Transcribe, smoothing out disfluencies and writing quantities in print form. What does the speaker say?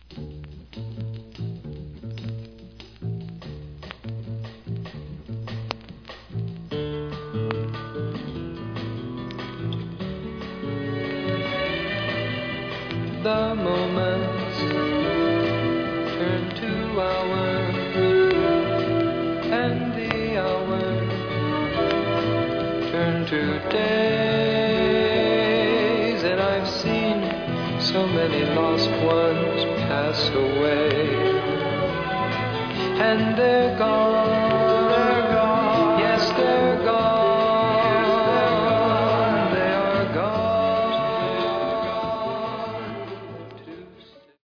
The moments turn to hours, and the hours turn to days, and I've seen so many lost ones pass away, and they're gone